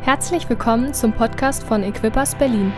Herzlich willkommen zum Podcast von Equippers Berlin.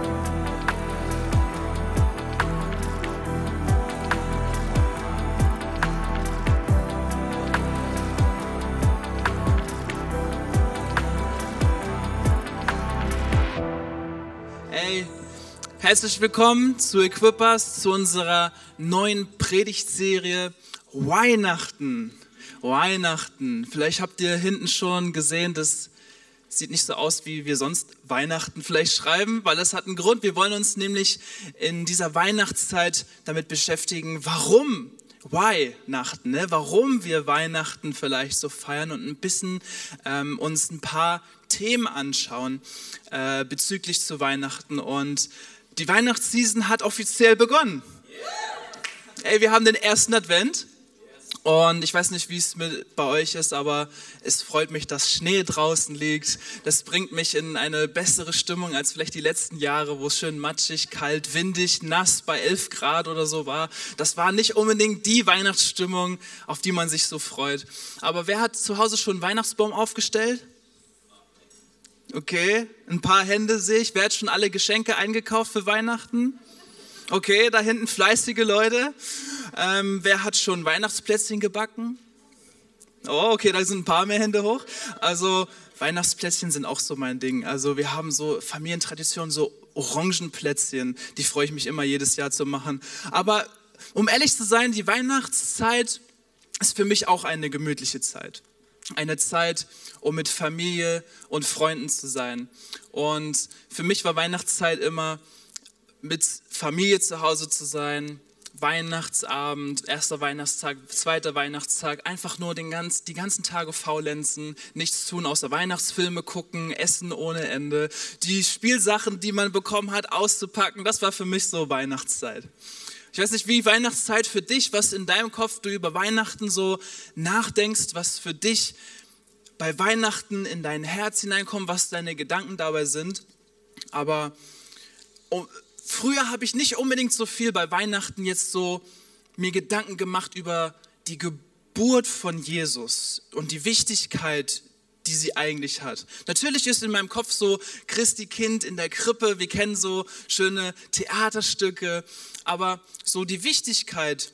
Herzlich willkommen zu Equippers, zu unserer neuen Predigtserie Weihnachten. Vielleicht habt ihr hinten schon gesehen, das sieht nicht so aus, wie wir sonst Weihnachten vielleicht schreiben, weil das hat einen Grund. Wir wollen uns nämlich in dieser Weihnachtszeit damit beschäftigen, warum Weihnachten, warum wir Weihnachten vielleicht so feiern und ein bisschen uns ein paar Themen anschauen bezüglich zu Weihnachten. Und die Weihnachtsseason hat offiziell begonnen. Wir haben den ersten Advent und ich weiß nicht, wie es bei euch ist, aber es freut mich, dass Schnee draußen liegt. Das bringt mich in eine bessere Stimmung als vielleicht die letzten Jahre, wo es schön matschig, kalt, windig, nass bei 11 Grad oder so war. Das war nicht unbedingt die Weihnachtsstimmung, auf die man sich so freut. Aber wer hat zu Hause schon einen Weihnachtsbaum aufgestellt? Okay, ein paar Hände sehe ich. Wer hat schon alle Geschenke eingekauft für Weihnachten? Okay, da hinten fleißige Leute. Wer hat schon Weihnachtsplätzchen gebacken? Oh, okay, da sind ein paar mehr Hände hoch. Also Weihnachtsplätzchen sind auch so mein Ding. Also wir haben so Familientraditionen, so Orangenplätzchen. Die freue ich mich immer jedes Jahr zu machen. Aber um ehrlich zu sein, die Weihnachtszeit ist für mich auch eine gemütliche Zeit. Eine Zeit, um mit Familie und Freunden zu sein. Und für mich war Weihnachtszeit immer, mit Familie zu Hause zu sein, Weihnachtsabend, erster Weihnachtstag, zweiter Weihnachtstag, einfach nur die ganzen Tage faulenzen, nichts tun, außer Weihnachtsfilme gucken, essen ohne Ende, die Spielsachen, die man bekommen hat, auszupacken, das war für mich so Weihnachtszeit. Ich weiß nicht, wie Weihnachtszeit für dich, was in deinem Kopf du über Weihnachten so nachdenkst, was für dich bei Weihnachten in dein Herz hineinkommt, was deine Gedanken dabei sind. Aber früher habe ich nicht unbedingt so viel bei Weihnachten jetzt so mir Gedanken gemacht über die Geburt von Jesus und die Wichtigkeit, die sie eigentlich hat. Natürlich ist in meinem Kopf so Christi Kind in der Krippe, wir kennen so schöne Theaterstücke, aber so die Wichtigkeit,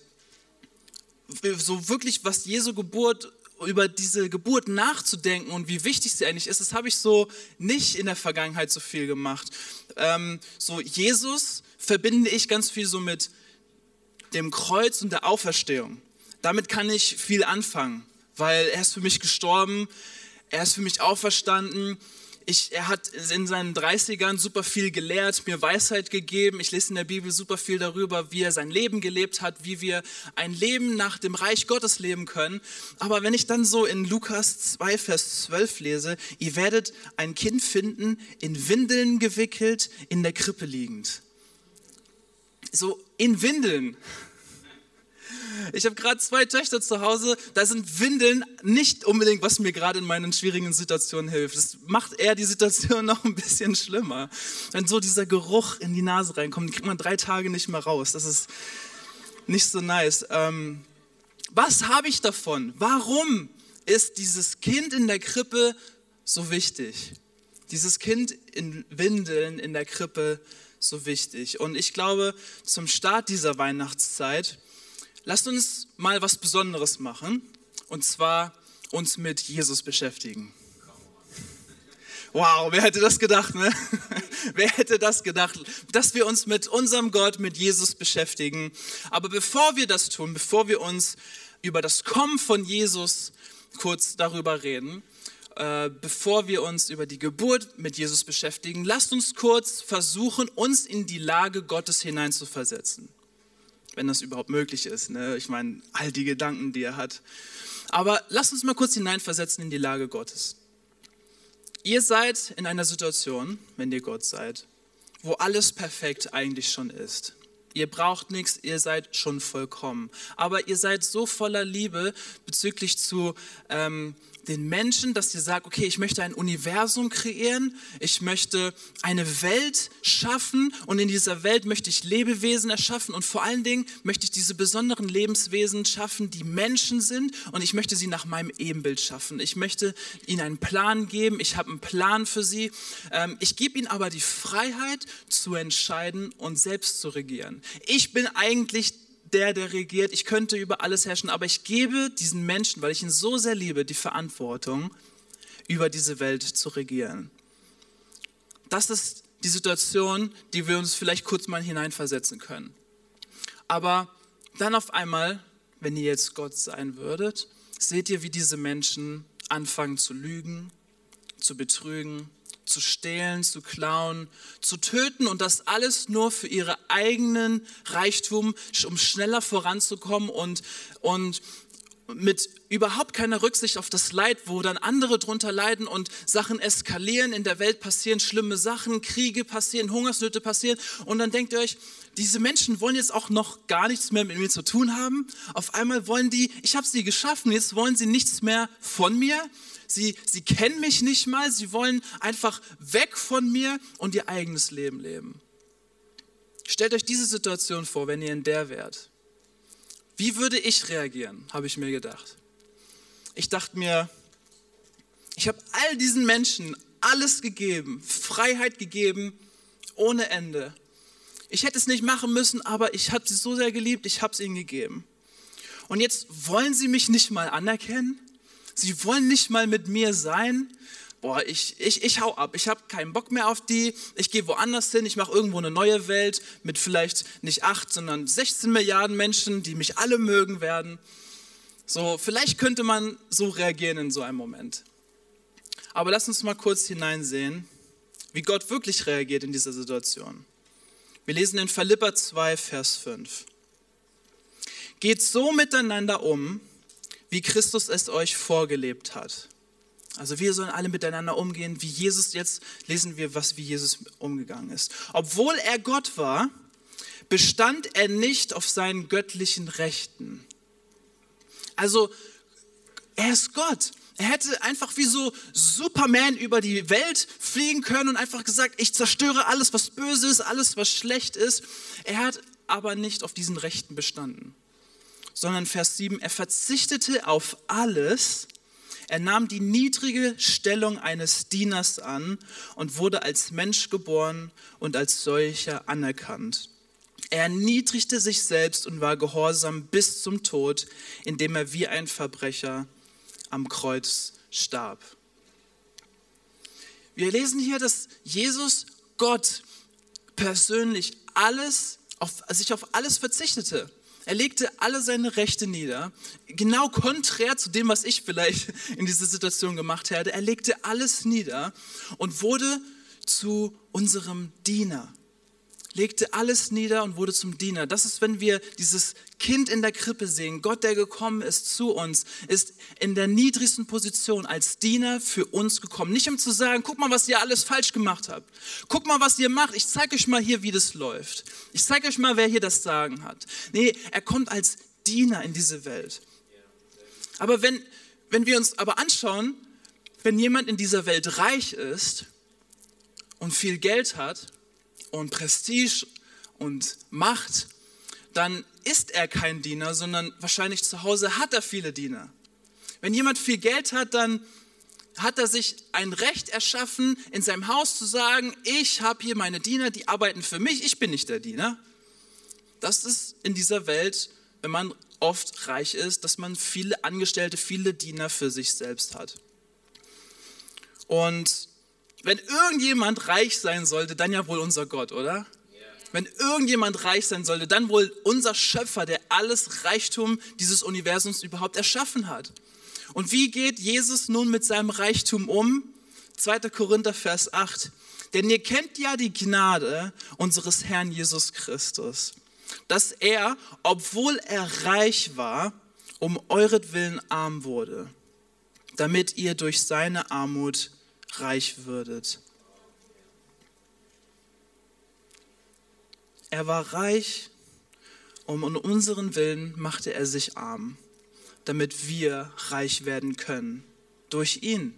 so wirklich was Jesu Geburt, über diese Geburt nachzudenken und wie wichtig sie eigentlich ist, das habe ich so nicht in der Vergangenheit so viel gemacht. So Jesus verbinde ich ganz viel so mit dem Kreuz und der Auferstehung. Damit kann ich viel anfangen, weil er ist für mich gestorben, er ist für mich auferstanden. Er hat in seinen 30ern super viel gelehrt, mir Weisheit gegeben. Ich lese in der Bibel super viel darüber, wie er sein Leben gelebt hat, wie wir ein Leben nach dem Reich Gottes leben können. Aber wenn ich dann so in Lukas 2, Vers 12 lese, ihr werdet ein Kind finden, in Windeln gewickelt, in der Krippe liegend. So in Windeln. Ich habe gerade 2 Töchter zu Hause, da sind Windeln nicht unbedingt, was mir gerade in meinen schwierigen Situationen hilft. Das macht eher die Situation noch ein bisschen schlimmer. Wenn so dieser Geruch in die Nase reinkommt, den kriegt man 3 Tage nicht mehr raus. Das ist nicht so nice. Was habe ich davon? Warum ist dieses Kind in der Krippe so wichtig? Dieses Kind in Windeln in der Krippe so wichtig. Und ich glaube, zum Start dieser Weihnachtszeit, lasst uns mal was Besonderes machen, und zwar uns mit Jesus beschäftigen. Wow, wer hätte das gedacht, ne? Wer hätte das gedacht, dass wir uns mit unserem Gott, mit Jesus beschäftigen. Aber bevor wir das tun, bevor wir uns über das Kommen von Jesus kurz darüber reden, bevor wir uns über die Geburt mit Jesus beschäftigen, lasst uns kurz versuchen, uns in die Lage Gottes hineinzuversetzen. Wenn das überhaupt möglich ist, ne? Ich meine, all die Gedanken, die er hat. Aber lasst uns mal kurz hineinversetzen in die Lage Gottes. Ihr seid in einer Situation, wenn ihr Gott seid, wo alles perfekt eigentlich schon ist. Ihr braucht nichts, ihr seid schon vollkommen. Aber ihr seid so voller Liebe bezüglich zu den Menschen, dass ihr sagt, okay, ich möchte ein Universum kreieren, ich möchte eine Welt schaffen und in dieser Welt möchte ich Lebewesen erschaffen und vor allen Dingen möchte ich diese besonderen Lebenswesen schaffen, die Menschen sind und ich möchte sie nach meinem Ebenbild schaffen. Ich möchte ihnen einen Plan geben, ich habe einen Plan für sie. Ich gebe ihnen aber die Freiheit zu entscheiden und selbst zu regieren. Ich bin eigentlich der regiert, ich könnte über alles herrschen, aber ich gebe diesen Menschen, weil ich ihn so sehr liebe, die Verantwortung, über diese Welt zu regieren. Das ist die Situation, die wir uns vielleicht kurz mal hineinversetzen können. Aber dann auf einmal, wenn ihr jetzt Gott sein würdet, seht ihr, wie diese Menschen anfangen zu lügen, zu betrügen, zu stehlen, zu klauen, zu töten und das alles nur für ihren eigenen Reichtum, um schneller voranzukommen und mit überhaupt keiner Rücksicht auf das Leid, wo dann andere drunter leiden und Sachen eskalieren, in der Welt passieren schlimme Sachen, Kriege passieren, Hungersnöte passieren und dann denkt ihr euch, diese Menschen wollen jetzt auch noch gar nichts mehr mit mir zu tun haben. Auf einmal wollen die, ich habe sie geschaffen, jetzt wollen sie nichts mehr von mir. Sie kennen mich nicht mal, sie wollen einfach weg von mir und ihr eigenes Leben leben. Stellt euch diese Situation vor, wenn ihr in der wärt. Wie würde ich reagieren, habe ich mir gedacht. Ich dachte mir, ich habe all diesen Menschen alles gegeben, Freiheit gegeben, ohne Ende. Ich hätte es nicht machen müssen, aber ich habe sie so sehr geliebt, ich habe es ihnen gegeben. Und jetzt wollen sie mich nicht mal anerkennen? Sie wollen nicht mal mit mir sein. Boah, ich hau ab. Ich habe keinen Bock mehr auf die. Ich gehe woanders hin. Ich mache irgendwo eine neue Welt mit vielleicht nicht 8, sondern 16 Milliarden Menschen, die mich alle mögen werden. So, vielleicht könnte man so reagieren in so einem Moment. Aber lass uns mal kurz hineinsehen, wie Gott wirklich reagiert in dieser Situation. Wir lesen in Philipper 2, Vers 5. Geht so miteinander um, wie Christus es euch vorgelebt hat. Also wir sollen alle miteinander umgehen, wie Jesus, jetzt lesen wir, wie Jesus umgegangen ist. Obwohl er Gott war, bestand er nicht auf seinen göttlichen Rechten. Also er ist Gott. Er hätte einfach wie so Superman über die Welt fliegen können und einfach gesagt, ich zerstöre alles, was böse ist, alles, was schlecht ist. Er hat aber nicht auf diesen Rechten bestanden. Sondern Vers 7, er verzichtete auf alles, er nahm die niedrige Stellung eines Dieners an und wurde als Mensch geboren und als solcher anerkannt. Er erniedrigte sich selbst und war gehorsam bis zum Tod, indem er wie ein Verbrecher am Kreuz starb. Wir lesen hier, dass Jesus, Gott, persönlich sich auf alles verzichtete. Er legte alle seine Rechte nieder, genau konträr zu dem, was ich vielleicht in dieser Situation gemacht hätte. Er legte alles nieder und wurde zu unserem Diener. Legte alles nieder und wurde zum Diener. Das ist, wenn wir dieses Kind in der Krippe sehen. Gott, der gekommen ist zu uns, ist in der niedrigsten Position als Diener für uns gekommen. Nicht um zu sagen, guck mal, was ihr alles falsch gemacht habt. Guck mal, was ihr macht. Ich zeige euch mal hier, wie das läuft. Ich zeige euch mal, wer hier das Sagen hat. Nee, er kommt als Diener in diese Welt. Aber wenn wir uns aber anschauen, wenn jemand in dieser Welt reich ist und viel Geld hat, und Prestige und Macht, dann ist er kein Diener, sondern wahrscheinlich zu Hause hat er viele Diener. Wenn jemand viel Geld hat, dann hat er sich ein Recht erschaffen, in seinem Haus zu sagen, ich habe hier meine Diener, die arbeiten für mich, ich bin nicht der Diener. Das ist in dieser Welt, wenn man oft reich ist, dass man viele Angestellte, viele Diener für sich selbst hat. Und wenn irgendjemand reich sein sollte, dann ja wohl unser Gott, oder? Yeah. Wenn irgendjemand reich sein sollte, dann wohl unser Schöpfer, der alles Reichtum dieses Universums überhaupt erschaffen hat. Und wie geht Jesus nun mit seinem Reichtum um? 2. Korinther, Vers 8. Denn ihr kennt ja die Gnade unseres Herrn Jesus Christus, dass er, obwohl er reich war, um euretwillen arm wurde, damit ihr durch seine Armut reich würdet. Er war reich und um unseren Willen machte er sich arm, damit wir reich werden können. durch ihn.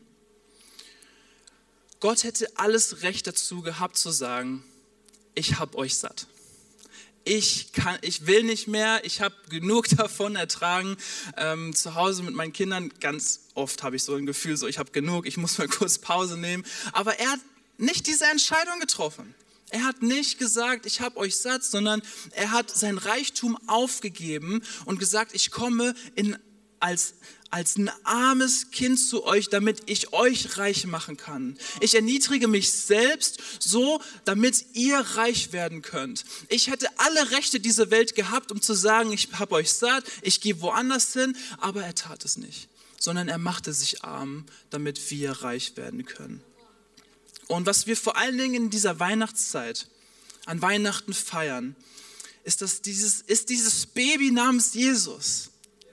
Gott hätte alles Recht dazu gehabt zu sagen, ich hab euch satt. Ich will nicht mehr, ich habe genug davon ertragen. Zu Hause mit meinen Kindern, ganz oft habe ich so ein Gefühl, so ich habe genug, ich muss mal kurz Pause nehmen. Aber er hat nicht diese Entscheidung getroffen. Er hat nicht gesagt, ich habe euch satt, sondern er hat sein Reichtum aufgegeben und gesagt, ich komme als ein armes Kind zu euch, damit ich euch reich machen kann. Ich erniedrige mich selbst so, damit ihr reich werden könnt. Ich hätte alle Rechte dieser Welt gehabt, um zu sagen, ich habe euch satt, ich gehe woanders hin, aber er tat es nicht, sondern er machte sich arm, damit wir reich werden können. Und was wir vor allen Dingen in dieser Weihnachtszeit an Weihnachten feiern, ist dieses Baby namens Jesus.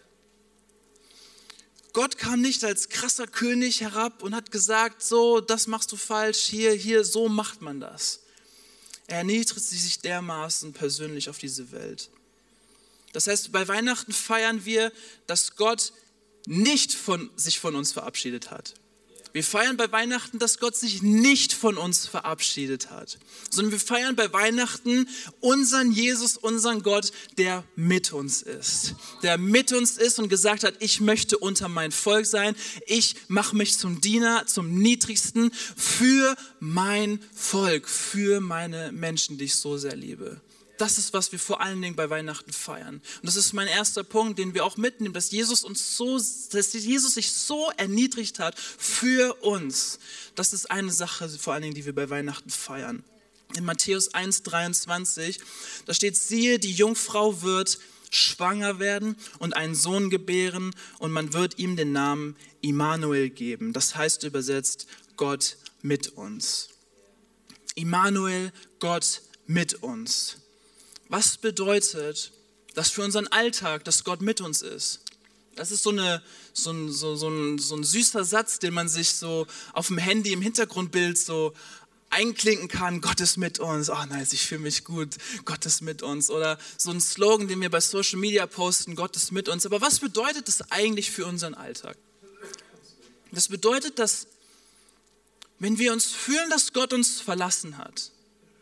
Gott kam nicht als krasser König herab und hat gesagt, so, das machst du falsch, hier, so macht man das. Er erniedrigt sich dermaßen persönlich auf diese Welt. Das heißt, bei Weihnachten feiern wir, dass Gott nicht sich von uns verabschiedet hat. Wir feiern bei Weihnachten, dass Gott sich nicht von uns verabschiedet hat, sondern wir feiern bei Weihnachten unseren Jesus, unseren Gott, der mit uns ist. Der mit uns ist und gesagt hat, ich möchte unter mein Volk sein, ich mache mich zum Diener, zum Niedrigsten für mein Volk, für meine Menschen, die ich so sehr liebe. Das ist, was wir vor allen Dingen bei Weihnachten feiern. Und das ist mein erster Punkt, den wir auch mitnehmen, dass Jesus sich so erniedrigt hat für uns. Das ist eine Sache, vor allen Dingen, die wir bei Weihnachten feiern. In Matthäus 1,23, da steht, siehe, die Jungfrau wird schwanger werden und einen Sohn gebären und man wird ihm den Namen Immanuel geben. Das heißt übersetzt, Gott mit uns. Immanuel, Gott mit uns. Was bedeutet das für unseren Alltag, dass Gott mit uns ist? Das ist so ein süßer Satz, den man sich so auf dem Handy im Hintergrundbild so einklinken kann. Gott ist mit uns. Oh nice, ich fühle mich gut. Gott ist mit uns. Oder so ein Slogan, den wir bei Social Media posten. Gott ist mit uns. Aber was bedeutet das eigentlich für unseren Alltag? Das bedeutet, dass wenn wir uns fühlen, dass Gott uns verlassen hat,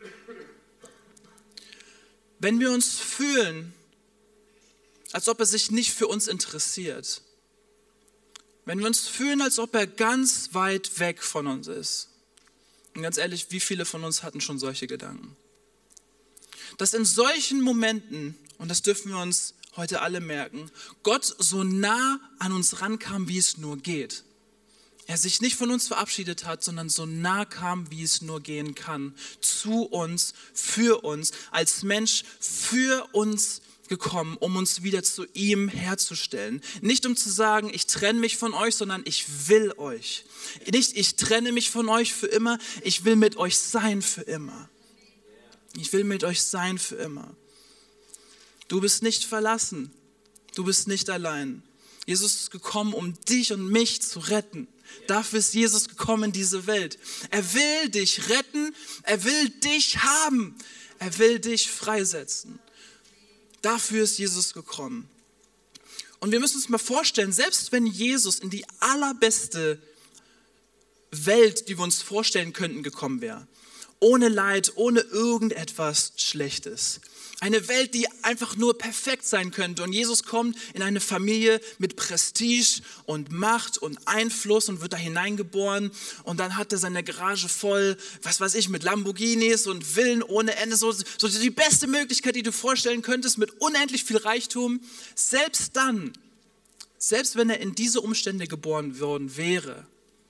wenn wir uns fühlen, als ob er sich nicht für uns interessiert, wenn wir uns fühlen, als ob er ganz weit weg von uns ist, und ganz ehrlich, wie viele von uns hatten schon solche Gedanken? Dass in solchen Momenten, und das dürfen wir uns heute alle merken, Gott so nah an uns rankam, wie es nur geht. Er sich nicht von uns verabschiedet hat, sondern so nah kam, wie es nur gehen kann, zu uns, für uns, als Mensch für uns gekommen, um uns wieder zu ihm herzustellen. Nicht um zu sagen, ich trenne mich von euch, sondern ich will euch. Nicht, ich trenne mich von euch für immer, ich will mit euch sein für immer. Ich will mit euch sein für immer. Du bist nicht verlassen, du bist nicht allein. Jesus ist gekommen, um dich und mich zu retten. Dafür ist Jesus gekommen in diese Welt. Er will dich retten, er will dich haben, er will dich freisetzen. Dafür ist Jesus gekommen. Und wir müssen uns mal vorstellen, selbst wenn Jesus in die allerbeste Welt, die wir uns vorstellen könnten, gekommen wäre, ohne Leid, ohne irgendetwas Schlechtes. Eine Welt, die einfach nur perfekt sein könnte. Und Jesus kommt in eine Familie mit Prestige und Macht und Einfluss und wird da hineingeboren. Und dann hat er seine Garage voll, was weiß ich, mit Lamborghinis und Villen ohne Ende. So die beste Möglichkeit, die du vorstellen könntest, mit unendlich viel Reichtum. Selbst wenn er in diese Umstände geboren worden wäre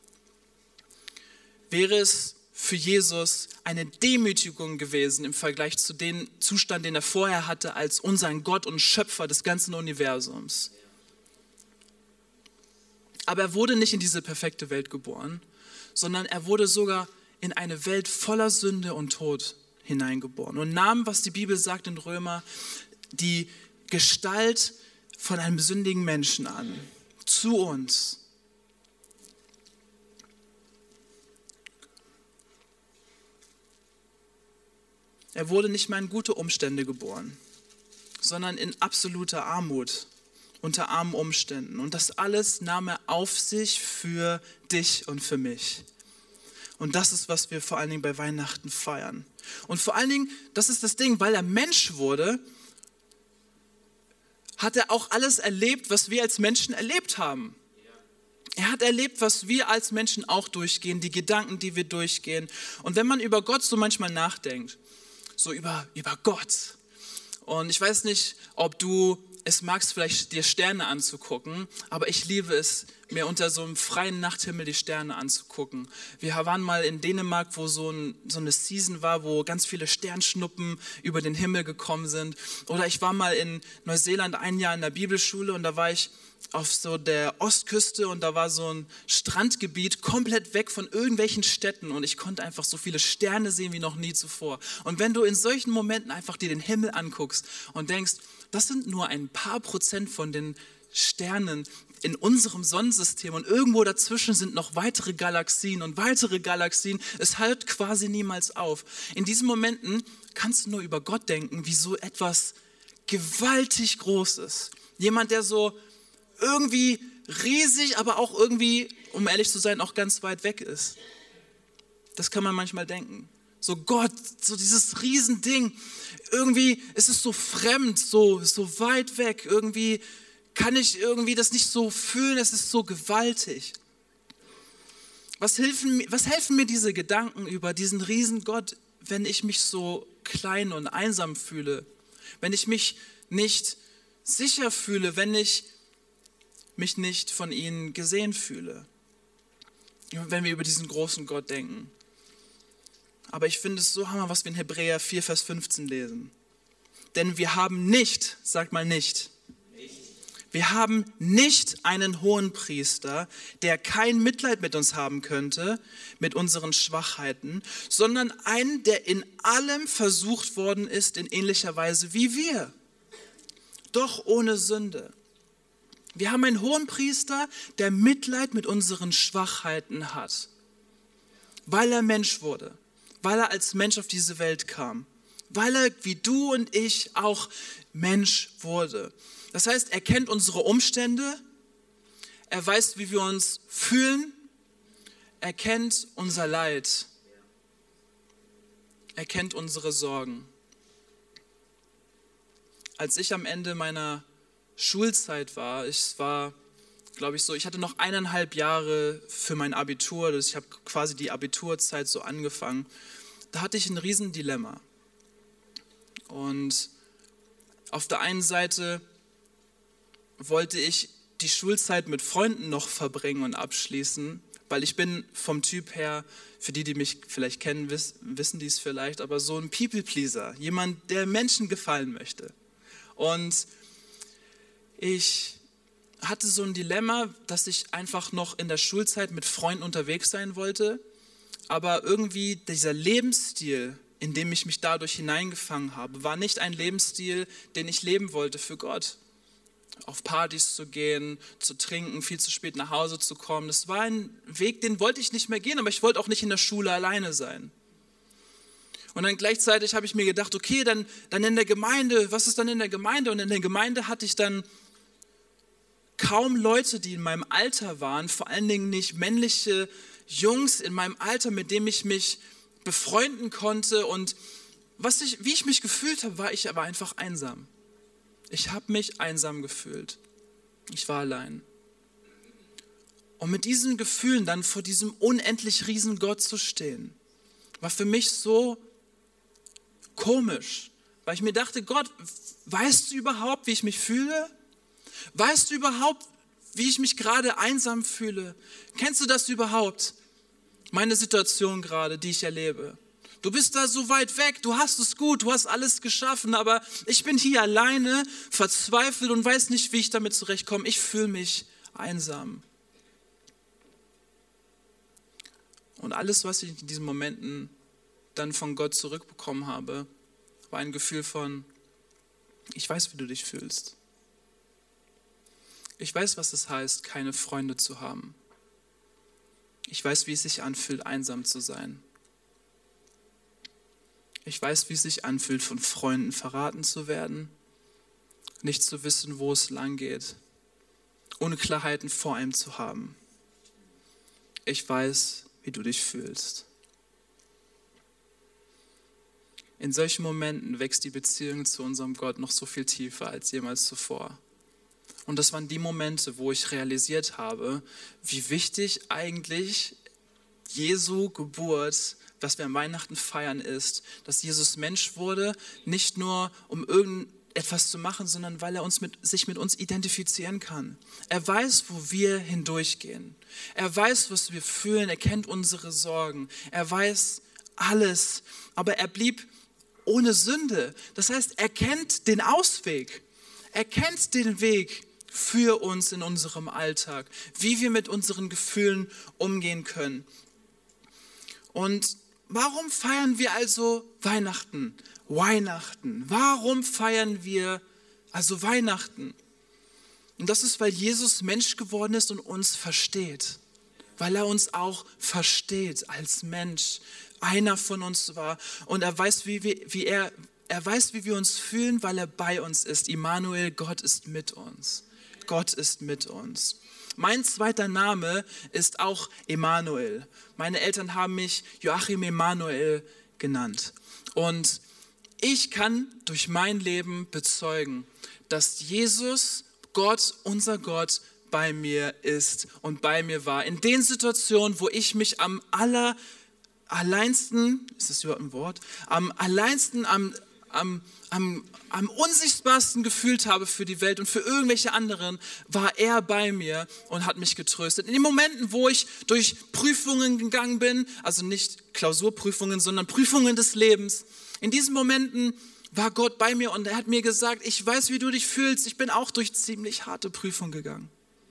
es für Jesus eine Demütigung gewesen im Vergleich zu dem Zustand, den er vorher hatte als unseren Gott und Schöpfer des ganzen Universums. Aber er wurde nicht in diese perfekte Welt geboren, sondern er wurde sogar in eine Welt voller Sünde und Tod hineingeboren und nahm, was die Bibel sagt in Römer, die Gestalt von einem sündigen Menschen an, zu uns. Er wurde nicht mehr in gute Umstände geboren, sondern in absoluter Armut unter armen Umständen. Und das alles nahm er auf sich für dich und für mich. Und das ist, was wir vor allen Dingen bei Weihnachten feiern. Und vor allen Dingen, das ist das Ding, weil er Mensch wurde, hat er auch alles erlebt, was wir als Menschen erlebt haben. Er hat erlebt, was wir als Menschen auch durchgehen, die Gedanken, die wir durchgehen. Und wenn man über Gott so manchmal nachdenkt, so über Gott. Und ich weiß nicht, ob du es magst, vielleicht dir Sterne anzugucken, aber ich liebe es, mir unter so einem freien Nachthimmel die Sterne anzugucken. Wir waren mal in Dänemark, wo so eine Season war, wo ganz viele Sternschnuppen über den Himmel gekommen sind. Oder ich war mal in Neuseeland ein Jahr in der Bibelschule und da war ich auf so der Ostküste und da war so ein Strandgebiet komplett weg von irgendwelchen Städten und ich konnte einfach so viele Sterne sehen wie noch nie zuvor. Und wenn du in solchen Momenten einfach dir den Himmel anguckst und denkst, das sind nur ein paar Prozent von den Sternen in unserem Sonnensystem und irgendwo dazwischen sind noch weitere Galaxien und weitere Galaxien. Es hört quasi niemals auf. In diesen Momenten kannst du nur über Gott denken, wie so etwas gewaltig Großes. Jemand, der so irgendwie riesig, aber auch irgendwie, um ehrlich zu sein, auch ganz weit weg ist. Das kann man manchmal denken. So Gott, so dieses Riesending, irgendwie ist es so fremd, so weit weg, irgendwie kann ich irgendwie das nicht so fühlen, es ist so gewaltig. Was helfen mir diese Gedanken über diesen Riesengott, wenn ich mich so klein und einsam fühle, wenn ich mich nicht sicher fühle, wenn ich mich nicht von ihnen gesehen fühle, wenn wir über diesen großen Gott denken. Aber ich finde es so hammer, was wir in Hebräer 4, Vers 15 lesen. Denn wir haben nicht, sag mal nicht, wir haben nicht einen Hohenpriester, der kein Mitleid mit uns haben könnte, mit unseren Schwachheiten, sondern einen, der in allem versucht worden ist, in ähnlicher Weise wie wir, doch ohne Sünde. Wir haben einen Hohenpriester, der Mitleid mit unseren Schwachheiten hat, weil er Mensch wurde, weil er als Mensch auf diese Welt kam, weil er wie du und ich auch Mensch wurde. Das heißt, er kennt unsere Umstände, er weiß, wie wir uns fühlen, er kennt unser Leid, er kennt unsere Sorgen. Als ich am Ende meiner Schulzeit war, ich hatte noch 1,5 Jahre für mein Abitur, ich habe quasi die Abiturzeit so angefangen, da hatte ich ein Riesendilemma. Und auf der einen Seite wollte ich die Schulzeit mit Freunden noch verbringen und abschließen, weil ich bin vom Typ her, für die mich vielleicht kennen, wissen die es vielleicht, aber so ein People-Pleaser, jemand, der Menschen gefallen möchte. Und ich hatte so ein Dilemma, dass ich einfach noch in der Schulzeit mit Freunden unterwegs sein wollte, aber irgendwie dieser Lebensstil, in dem ich mich dadurch hineingefangen habe, war nicht ein Lebensstil, den ich leben wollte für Gott. Auf Partys zu gehen, zu trinken, viel zu spät nach Hause zu kommen. Das war ein Weg, den wollte ich nicht mehr gehen, aber ich wollte auch nicht in der Schule alleine sein. Und dann gleichzeitig habe ich mir gedacht, okay, dann in der Gemeinde, was ist dann in der Gemeinde? Und in der Gemeinde hatte ich dann kaum Leute, die in meinem Alter waren, vor allen Dingen nicht männliche Jungs in meinem Alter, mit denen ich mich befreunden konnte. Und wie ich mich gefühlt habe, war ich aber einfach einsam. Ich habe mich einsam gefühlt. Ich war allein. Und mit diesen Gefühlen dann vor diesem unendlich riesen Gott zu stehen, war für mich so komisch, weil ich mir dachte, Gott, weißt du überhaupt, wie ich mich fühle? Weißt du überhaupt, wie ich mich gerade einsam fühle? Kennst du das überhaupt? Meine Situation gerade, die ich erlebe. Du bist da so weit weg, du hast es gut, du hast alles geschaffen, aber ich bin hier alleine, verzweifelt und weiß nicht, wie ich damit zurechtkomme. Ich fühle mich einsam. Und alles, was ich in diesen Momenten dann von Gott zurückbekommen habe, war ein Gefühl von, ich weiß, wie du dich fühlst. Ich weiß, was es heißt, keine Freunde zu haben. Ich weiß, wie es sich anfühlt, einsam zu sein. Ich weiß, wie es sich anfühlt, von Freunden verraten zu werden, nicht zu wissen, wo es lang geht. Unklarheiten vor ihm zu haben. Ich weiß, wie du dich fühlst. In solchen Momenten wächst die Beziehung zu unserem Gott noch so viel tiefer als jemals zuvor. Und das waren die Momente, wo ich realisiert habe, wie wichtig eigentlich Jesu Geburt, was wir an Weihnachten feiern, ist, dass Jesus Mensch wurde, nicht nur um irgendetwas zu machen, sondern weil er sich mit uns identifizieren kann. Er weiß, wo wir hindurchgehen. Er weiß, was wir fühlen. Er kennt unsere Sorgen. Er weiß alles. Aber er blieb ohne Sünde. Das heißt, er kennt den Ausweg. Er kennt den Weg für uns in unserem Alltag, wie wir mit unseren Gefühlen umgehen können. Und warum feiern wir also Weihnachten? Warum feiern wir also Weihnachten? Und das ist, weil Jesus Mensch geworden ist und uns versteht. Weil er uns auch versteht als Mensch. Einer von uns war. Und er weiß, wie wir uns fühlen, weil er bei uns ist. Immanuel, Gott ist mit uns. Gott ist mit uns. Mein zweiter Name ist auch Emanuel. Meine Eltern haben mich Joachim Emanuel genannt. Und ich kann durch mein Leben bezeugen, dass Jesus, Gott, unser Gott, bei mir ist und bei mir war. In den Situationen, wo ich mich am alleinsten, ist das überhaupt ein Wort? Am alleinsten, am unsichtbarsten gefühlt habe für die Welt und für irgendwelche anderen, war er bei mir und hat mich getröstet. In den Momenten, wo ich durch Prüfungen gegangen bin, also nicht Klausurprüfungen, sondern Prüfungen des Lebens, in diesen Momenten war Gott bei mir und er hat mir gesagt, ich weiß, wie du dich fühlst, ich bin auch durch ziemlich harte Prüfungen gegangen.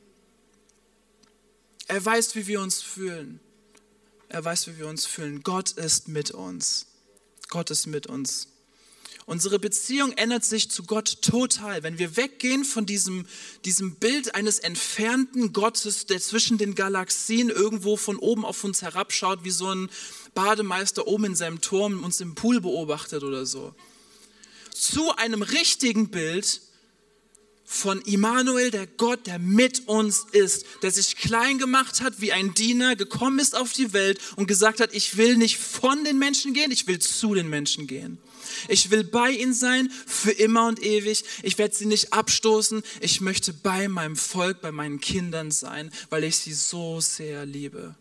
Er weiß, wie wir uns fühlen. Er weiß, wie wir uns fühlen. Gott ist mit uns. Gott ist mit uns. Unsere Beziehung ändert sich zu Gott total. Wenn wir weggehen von diesem Bild eines entfernten Gottes, der zwischen den Galaxien irgendwo von oben auf uns herabschaut, wie so ein Bademeister oben in seinem Turm uns im Pool beobachtet oder so, zu einem richtigen Bild von Immanuel, der Gott, der mit uns ist, der sich klein gemacht hat wie ein Diener, gekommen ist auf die Welt und gesagt hat, ich will nicht von den Menschen gehen, ich will zu den Menschen gehen. Ich will bei ihnen sein, für immer und ewig. Ich werde sie nicht abstoßen. Ich möchte bei meinem Volk, bei meinen Kindern sein, weil ich sie so sehr liebe.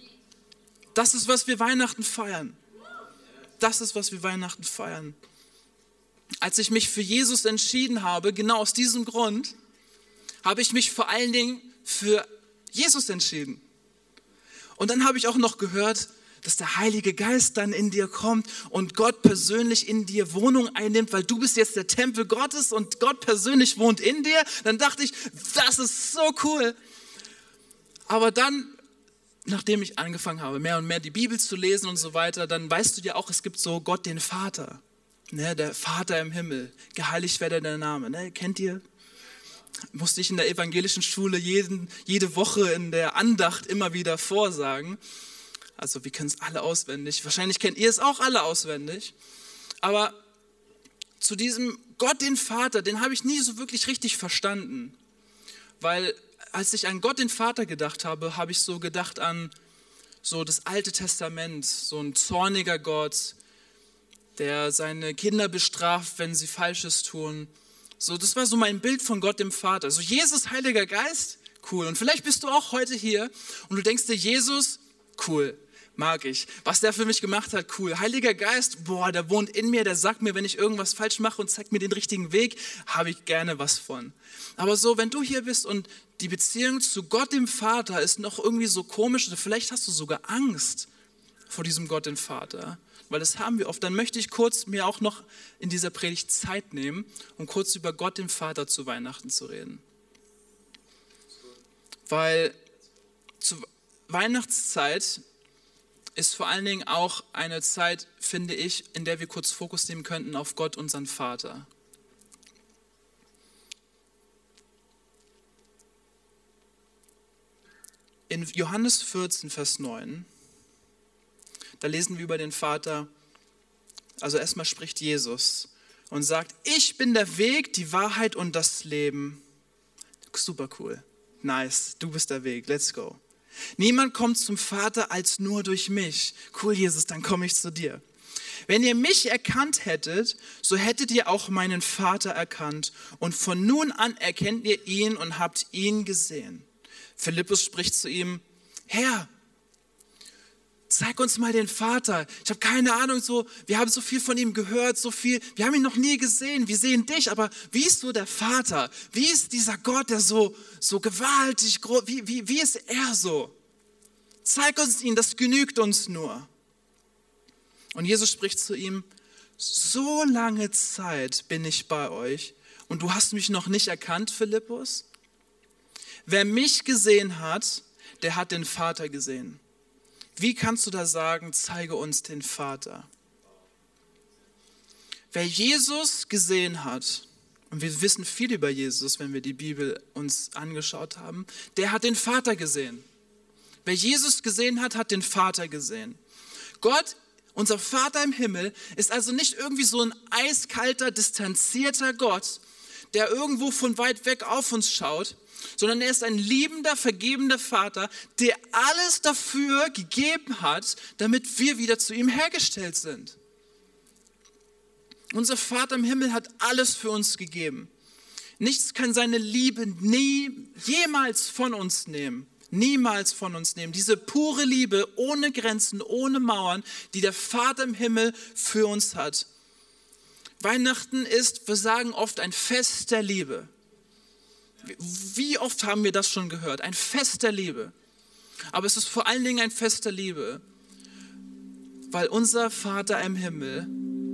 Das ist, was wir Weihnachten feiern. Das ist, was wir Weihnachten feiern. Als ich mich für Jesus entschieden habe, genau aus diesem Grund, habe ich mich vor allen Dingen für Jesus entschieden. Und dann habe ich auch noch gehört, dass der Heilige Geist dann in dir kommt und Gott persönlich in dir Wohnung einnimmt, weil du bist jetzt der Tempel Gottes und Gott persönlich wohnt in dir. Dann dachte ich, das ist so cool. Aber dann, nachdem ich angefangen habe, mehr und mehr die Bibel zu lesen und so weiter, dann weißt du ja auch, es gibt so Gott den Vater. Ne, der Vater im Himmel, geheiligt werde der Name. Ne, kennt ihr? Musste ich in der evangelischen Schule jede Woche in der Andacht immer wieder vorsagen. Also wir können es alle auswendig. Wahrscheinlich kennt ihr es auch alle auswendig. Aber zu diesem Gott, den Vater, den habe ich nie so wirklich richtig verstanden. Weil als ich an Gott, den Vater gedacht habe, habe ich so gedacht an so das Alte Testament, so ein zorniger Gott, der seine Kinder bestraft, wenn sie Falsches tun. So, das war so mein Bild von Gott, dem Vater. So Jesus, Heiliger Geist, cool. Und vielleicht bist du auch heute hier und du denkst dir, Jesus, cool, mag ich. Was der für mich gemacht hat, cool. Heiliger Geist, boah, der wohnt in mir, der sagt mir, wenn ich irgendwas falsch mache und zeigt mir den richtigen Weg, habe ich gerne was von. Aber so, wenn du hier bist und die Beziehung zu Gott, dem Vater, ist noch irgendwie so komisch oder vielleicht hast du sogar Angst vor diesem Gott, dem Vater, weil das haben wir oft, dann möchte ich kurz mir auch noch in dieser Predigt Zeit nehmen, um kurz über Gott, den Vater, zu Weihnachten zu reden. Weil zur Weihnachtszeit ist vor allen Dingen auch eine Zeit, finde ich, in der wir kurz Fokus nehmen könnten auf Gott, unseren Vater. In Johannes 14, Vers 9, da lesen wir über den Vater, also erstmal spricht Jesus und sagt, ich bin der Weg, die Wahrheit und das Leben. Super cool. Nice, du bist der Weg, let's go. Niemand kommt zum Vater als nur durch mich. Cool, Jesus, dann komme ich zu dir. Wenn ihr mich erkannt hättet, so hättet ihr auch meinen Vater erkannt. Und von nun an erkennt ihr ihn und habt ihn gesehen. Philippus spricht zu ihm, Herr, zeig uns mal den Vater. Ich habe keine Ahnung, wir haben so viel von ihm gehört, so viel. Wir haben ihn noch nie gesehen. Wir sehen dich, aber wie ist so der Vater? Wie ist dieser Gott, der so gewaltig groß, wie ist er so? Zeig uns ihn, das genügt uns nur. Und Jesus spricht zu ihm, so lange Zeit bin ich bei euch und du hast mich noch nicht erkannt, Philippus? Wer mich gesehen hat, der hat den Vater gesehen. Wie kannst du da sagen, zeige uns den Vater? Wer Jesus gesehen hat, und wir wissen viel über Jesus, wenn wir die Bibel uns angeschaut haben, der hat den Vater gesehen. Wer Jesus gesehen hat, hat den Vater gesehen. Gott, unser Vater im Himmel, ist also nicht irgendwie so ein eiskalter, distanzierter Gott, der irgendwo von weit weg auf uns schaut, sondern er ist ein liebender, vergebender Vater, der alles dafür gegeben hat, damit wir wieder zu ihm hergestellt sind. Unser Vater im Himmel hat alles für uns gegeben. Nichts kann seine Liebe jemals von uns nehmen. Niemals von uns nehmen. Diese pure Liebe, ohne Grenzen, ohne Mauern, die der Vater im Himmel für uns hat. Weihnachten ist, wir sagen oft, ein Fest der Liebe. Wie oft haben wir das schon gehört? Ein Fest der Liebe. Aber es ist vor allen Dingen ein Fest der Liebe, weil unser Vater im Himmel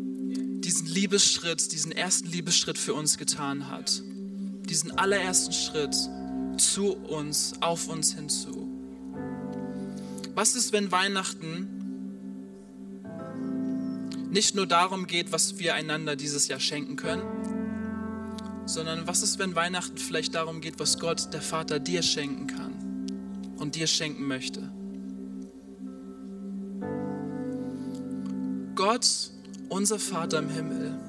diesen ersten Liebesschritt für uns getan hat. Diesen allerersten Schritt zu uns, auf uns hinzu. Was ist, wenn Weihnachten nicht nur darum geht, was wir einander dieses Jahr schenken können, sondern was ist, wenn Weihnachten vielleicht darum geht, was Gott, der Vater, dir schenken kann und dir schenken möchte? Gott, unser Vater im Himmel,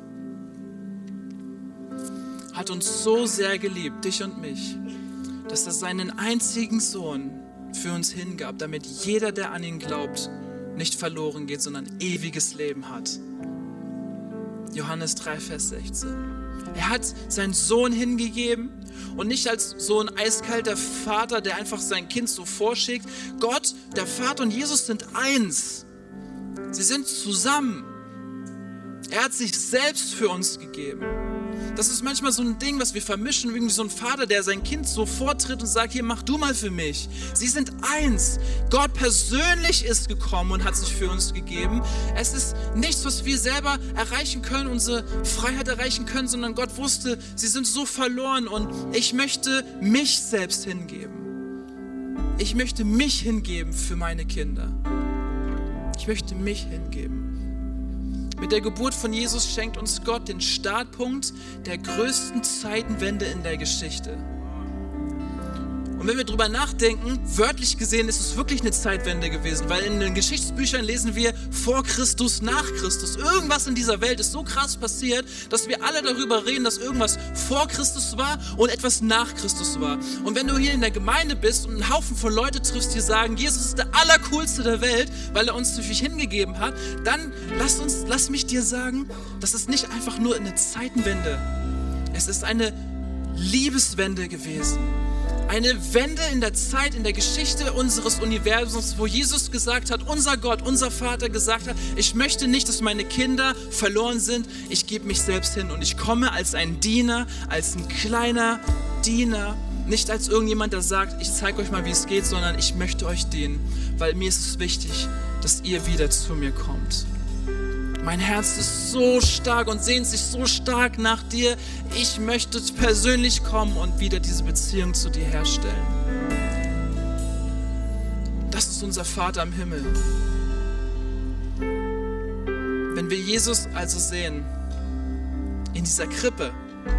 hat uns so sehr geliebt, dich und mich, dass er seinen einzigen Sohn für uns hingab, damit jeder, der an ihn glaubt, nicht verloren geht, sondern ewiges Leben hat. Johannes 3, Vers 16. Er hat seinen Sohn hingegeben und nicht als so ein eiskalter Vater, der einfach sein Kind so vorschickt. Gott, der Vater und Jesus sind eins. Sie sind zusammen. Er hat sich selbst für uns gegeben. Das ist manchmal so ein Ding, was wir vermischen, irgendwie so ein Vater, der sein Kind so vortritt und sagt, hier, mach du mal für mich. Sie sind eins. Gott persönlich ist gekommen und hat sich für uns gegeben. Es ist nichts, was wir selber erreichen können, unsere Freiheit erreichen können, sondern Gott wusste, sie sind so verloren und ich möchte mich selbst hingeben. Ich möchte mich hingeben für meine Kinder. Ich möchte mich hingeben. Mit der Geburt von Jesus schenkt uns Gott den Startpunkt der größten Zeitenwende in der Geschichte. Und wenn wir drüber nachdenken, wörtlich gesehen ist es wirklich eine Zeitwende gewesen, weil in den Geschichtsbüchern lesen wir vor Christus, nach Christus. Irgendwas in dieser Welt ist so krass passiert, dass wir alle darüber reden, dass irgendwas vor Christus war und etwas nach Christus war. Und wenn du hier in der Gemeinde bist und einen Haufen von Leuten triffst, die sagen, Jesus ist der Allercoolste der Welt, weil er uns zu viel hingegeben hat, dann lass mich dir sagen, das ist nicht einfach nur eine Zeitenwende. Es ist eine Liebeswende gewesen. Eine Wende in der Zeit, in der Geschichte unseres Universums, wo Jesus gesagt hat, unser Gott, unser Vater gesagt hat, ich möchte nicht, dass meine Kinder verloren sind, ich gebe mich selbst hin und ich komme als ein Diener, als ein kleiner Diener, nicht als irgendjemand, der sagt, ich zeige euch mal, wie es geht, sondern ich möchte euch dienen, weil mir ist es wichtig, dass ihr wieder zu mir kommt. Mein Herz ist so stark und sehnt sich so stark nach dir. Ich möchte persönlich kommen und wieder diese Beziehung zu dir herstellen. Das ist unser Vater im Himmel. Wenn wir Jesus also sehen, in dieser Krippe,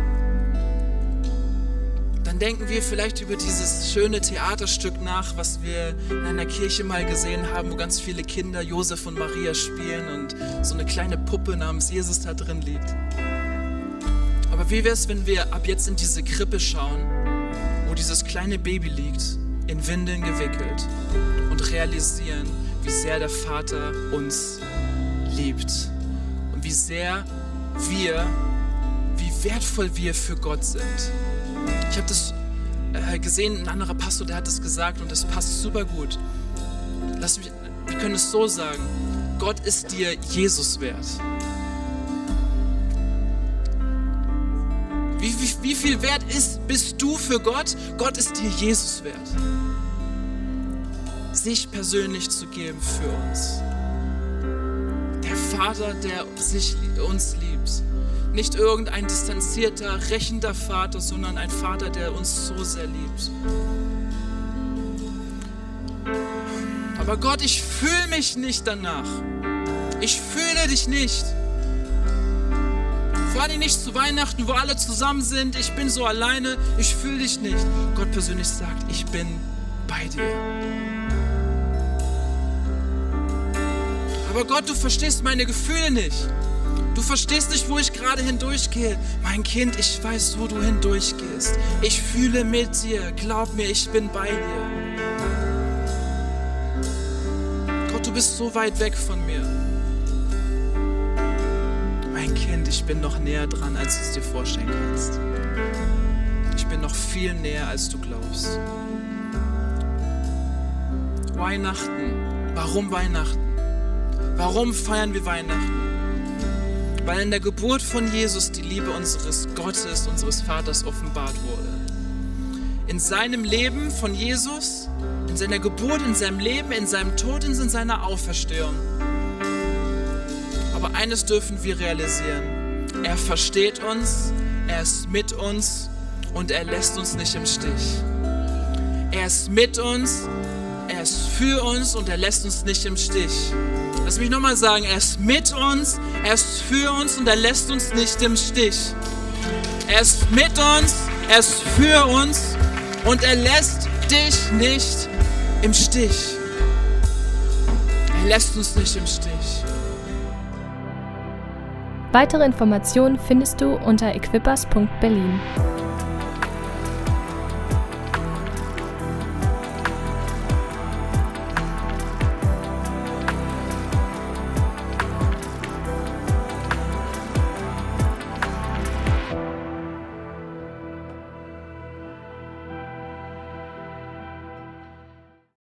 dann denken wir vielleicht über dieses schöne Theaterstück nach, was wir in einer Kirche mal gesehen haben, wo ganz viele Kinder Josef und Maria spielen und so eine kleine Puppe namens Jesus da drin liegt. Aber wie wäre es, wenn wir ab jetzt in diese Krippe schauen, wo dieses kleine Baby liegt, in Windeln gewickelt und realisieren, wie sehr der Vater uns liebt und wie wertvoll wir für Gott sind. Ich habe das gesehen, ein anderer Pastor, der hat das gesagt und das passt super gut. Wir können es so sagen, Gott ist dir Jesus wert. Wie viel wert bist du für Gott? Gott ist dir Jesus wert. Sich persönlich zu geben für uns. Der Vater, der uns liebt. Nicht irgendein distanzierter, rächender Vater, sondern ein Vater, der uns so sehr liebt. Aber Gott, ich fühle mich nicht danach. Ich fühle dich nicht. Vor allem nicht zu Weihnachten, wo alle zusammen sind. Ich bin so alleine. Ich fühle dich nicht. Gott persönlich sagt, ich bin bei dir. Aber Gott, du verstehst meine Gefühle nicht. Du verstehst nicht, wo ich gerade hindurchgehe. Mein Kind, ich weiß, wo du hindurchgehst. Ich fühle mit dir. Glaub mir, ich bin bei dir. Gott, du bist so weit weg von mir. Mein Kind, ich bin noch näher dran, als du es dir vorstellen kannst. Ich bin noch viel näher, als du glaubst. Weihnachten. Warum Weihnachten? Warum feiern wir Weihnachten? Weil in der Geburt von Jesus die Liebe unseres Gottes, unseres Vaters offenbart wurde. In seinem Leben von Jesus, in seiner Geburt, in seinem Leben, in seinem Tod und in seiner Auferstehung. Aber eines dürfen wir realisieren. Er versteht uns, er ist mit uns und er lässt uns nicht im Stich. Er ist mit uns, er ist für uns und er lässt uns nicht im Stich. Lass mich nochmal sagen, er ist mit uns, er ist für uns und er lässt uns nicht im Stich. Er ist mit uns, er ist für uns und er lässt dich nicht im Stich. Er lässt uns nicht im Stich. Weitere Informationen findest du unter equippers.berlin.